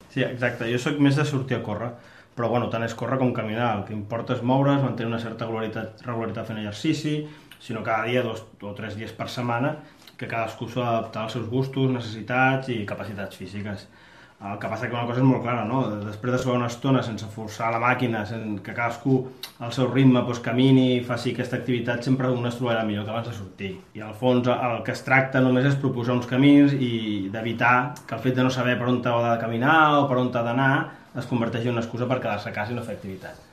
Sí, exacte. Jo sóc més de sortir a córrer, però bueno, tant és córrer com caminar. El que importa és moure's, mantenir una certa regularitat fent exercici, sinó cada dia, 2 o 3 dies per setmana, que cadascú s'ha d'adaptar als seus gustos, necessitats i capacitats físiques. El que passa que una cosa és molt clara, no? Després de suar una estona sense forçar la màquina, que cadascú al seu ritme camini i faci aquesta activitat, sempre un es trobarà millor que abans de sortir. I al fons el que es tracta només és proposar uns camins i d'evitar que el fet de no saber per on t'ha de caminar o per on t'ha d'anar es converteixi en una excusa per quedar-se a casa i no fer activitat.